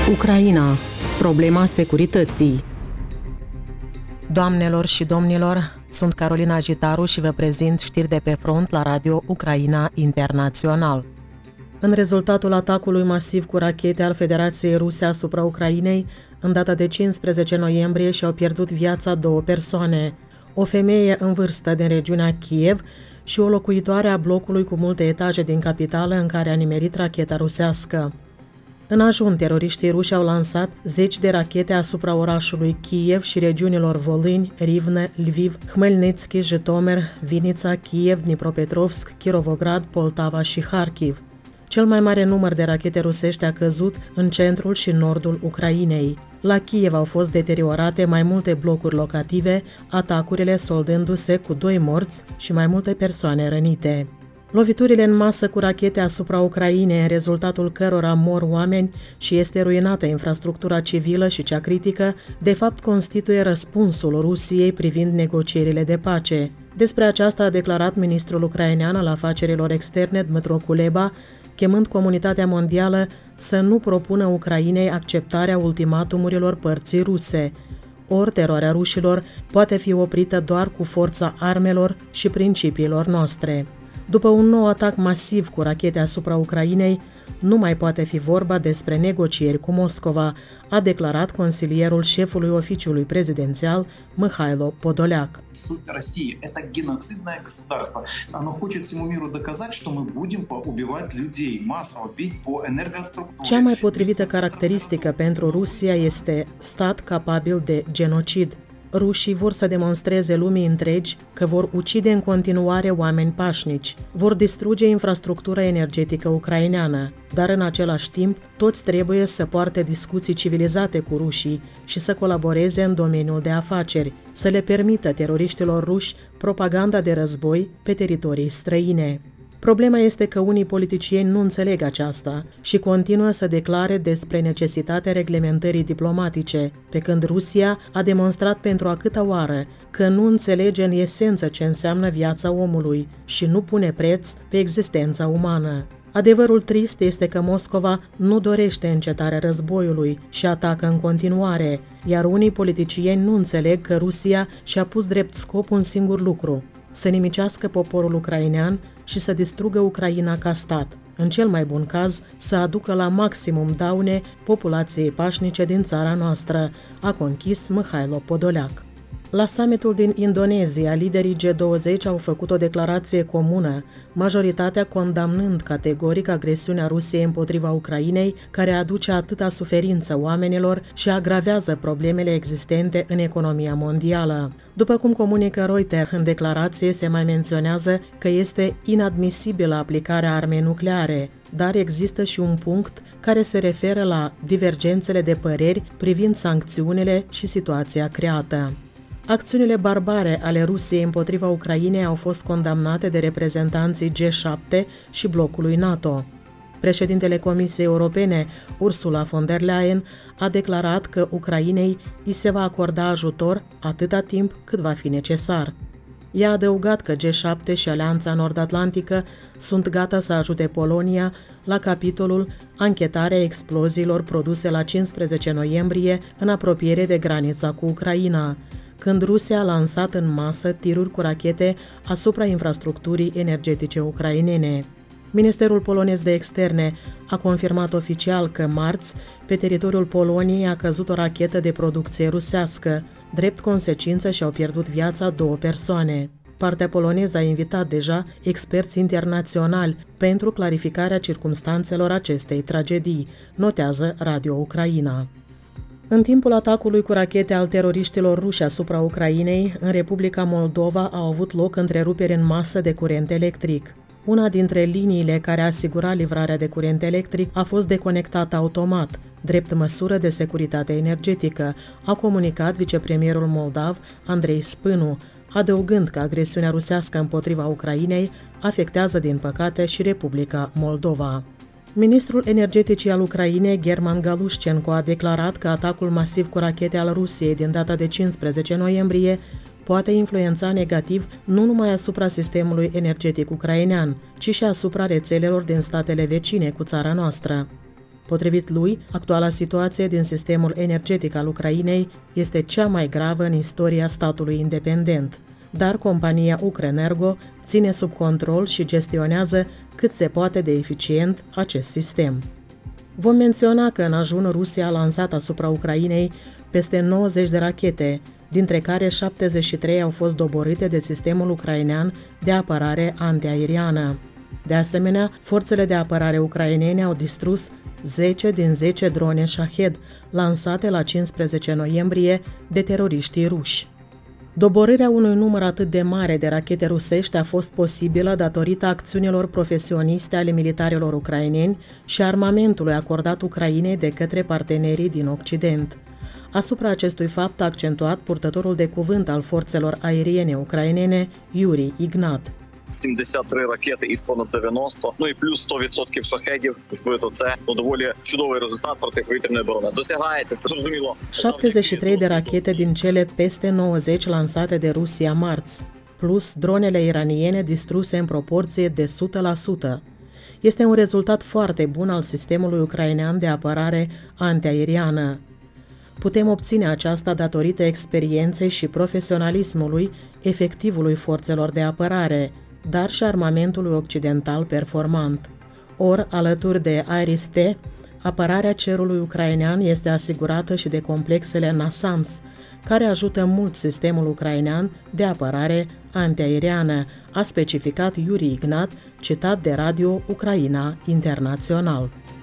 Ucraina. Problema securității. Doamnelor și domnilor, sunt Carolina Jitaru și vă prezint știri de pe front la Radio Ucraina Internațional. În rezultatul atacului masiv cu rachete al Federației Ruse asupra Ucrainei, în data de 15 noiembrie și-au pierdut viața 2 persoane, o femeie în vârstă din regiunea Kiev și o locuitoare a blocului cu multe etaje din capitală în care a nimerit racheta rusească. În ajun, teroriștii ruși au lansat 10 de rachete asupra orașului Kiev și regiunilor Volyn, Rivne, Lviv, Hmelnitski, Jitomer, Vinița, Kiev, Dnipropetrovsk, Kirovograd, Poltava și Kharkiv. Cel mai mare număr de rachete rusești a căzut în centrul și nordul Ucrainei. La Kiev au fost deteriorate mai multe blocuri locative, atacurile soldându-se cu 2 morți și mai multe persoane rănite. Loviturile în masă cu rachete asupra Ucrainei, în rezultatul cărora mor oameni și este ruinată infrastructura civilă și cea critică, de fapt constituie răspunsul Rusiei privind negocierile de pace. Despre aceasta a declarat ministrul ucrainean al afacerilor externe Dmytro Kuleba, chemând comunitatea mondială să nu propună Ucrainei acceptarea ultimatumurilor părții ruse. Ori teroarea rușilor poate fi oprită doar cu forța armelor și principiilor noastre. După un nou atac masiv cu rachete asupra Ucrainei, nu mai poate fi vorba despre negocieri cu Moscova, a declarat consilierul șefului oficiului prezidențial Михайло Подоляк. Суть России – это геноцидное государство. Оно хочет всему миру доказать, что мы будем убивать людей, массово бить по энергоструктуре. Cea mai potrivită caracteristică pentru Rusia este stat capabil de genocid. Rușii vor să demonstreze lumii întregi că vor ucide în continuare oameni pașnici, vor distruge infrastructura energetică ucraineană, dar în același timp toți trebuie să poarte discuții civilizate cu rușii și să colaboreze în domeniul de afaceri, să le permită teroriștilor ruși propaganda de război pe teritorii străine. Problema este că unii politicieni nu înțeleg aceasta și continuă să declare despre necesitatea reglementării diplomatice, pe când Rusia a demonstrat pentru a câta oară că nu înțelege în esență ce înseamnă viața omului și nu pune preț pe existența umană. Adevărul trist este că Moscova nu dorește încetarea războiului și atacă în continuare, iar unii politicieni nu înțeleg că Rusia și-a pus drept scop un singur lucru: să nimicească poporul ucrainean și să distrugă Ucraina ca stat, în cel mai bun caz să aducă la maximum daune populației pașnice din țara noastră, a conchis Mihайло Podolyak. La summitul din Indonezia, liderii G20 au făcut o declarație comună, majoritatea condamnând categoric agresiunea Rusiei împotriva Ucrainei, care aduce atâta suferință oamenilor și agravează problemele existente în economia mondială. După cum comunică Reuters, în declarație se mai menționează că este inadmisibilă aplicarea armei nucleare, dar există și un punct care se referă la divergențele de păreri privind sancțiunile și situația creată. Acțiunile barbare ale Rusiei împotriva Ucrainei au fost condamnate de reprezentanții G7 și blocului NATO. Președintele Comisiei Europene, Ursula von der Leyen, a declarat că Ucrainei îi se va acorda ajutor atâta timp cât va fi necesar. Ea a adăugat că G7 și Alianța Nord-Atlantică sunt gata să ajute Polonia la capitolul anchetarea exploziilor produse la 15 noiembrie în apropiere de granița cu Ucraina, când Rusia a lansat în masă tiruri cu rachete asupra infrastructurii energetice ucrainene. Ministerul polonez de externe a confirmat oficial că marți, pe teritoriul Poloniei a căzut o rachetă de producție rusească. Drept consecință și-au pierdut viața 2 persoane. Partea poloneză a invitat deja experți internaționali pentru clarificarea circumstanțelor acestei tragedii, notează Radio Ucraina. În timpul atacului cu rachete al teroriștilor ruși asupra Ucrainei, în Republica Moldova au avut loc întreruperi în masă de curent electric. Una dintre liniile care asigura livrarea de curent electric a fost deconectată automat, drept măsură de securitate energetică, a comunicat vicepremierul moldav Andrei Spânu, adăugând că agresiunea rusească împotriva Ucrainei afectează din păcate și Republica Moldova. Ministrul energeticii al Ucrainei, German Galushchenko, a declarat că atacul masiv cu rachete al Rusiei din data de 15 noiembrie poate influența negativ nu numai asupra sistemului energetic ucrainean, ci și asupra rețelelor din statele vecine cu țara noastră. Potrivit lui, actuala situație din sistemul energetic al Ucrainei este cea mai gravă în istoria statului independent, dar compania Ukrenergo ține sub control și gestionează cât se poate de eficient acest sistem. Vom menționa că în ajun Rusia a lansat asupra Ucrainei peste 90 de rachete, dintre care 73 au fost doborâte de sistemul ucrainean de apărare antiaeriană. De asemenea, forțele de apărare ucrainene au distrus 10 din 10 drone Shahed, lansate la 15 noiembrie de teroriștii ruși. Doborârea unui număr atât de mare de rachete rusești a fost posibilă datorită acțiunilor profesioniste ale militarilor ucraineni și armamentului acordat Ucrainei de către partenerii din Occident. Asupra acestui fapt a accentuat purtătorul de cuvânt al forțelor aeriene ucrainene, Yuri Ignat. 73 ракети із понад 90, ну і плюс 100% шахедів збито. Це доволі чудовий результат протиповітряної оборони. Досягається, це зрозуміло. 73 de rachete din cele peste 90 lansate de Rusia marți, plus dronele iraniene distruse în proporție de 100%. Este un rezultat foarte bun al sistemului ucrainean de apărare antiaeriană. Putem obține aceasta datorită experienței și profesionalismului efectivului forțelor de apărare, dar și armamentului occidental performant. Or, alături de Iris-T, apărarea cerului ucrainean este asigurată și de complexele NASAMS, care ajută mult sistemul ucrainean de apărare antiaeriană, a specificat Yuri Ignat, citat de Radio Ucraina Internațional.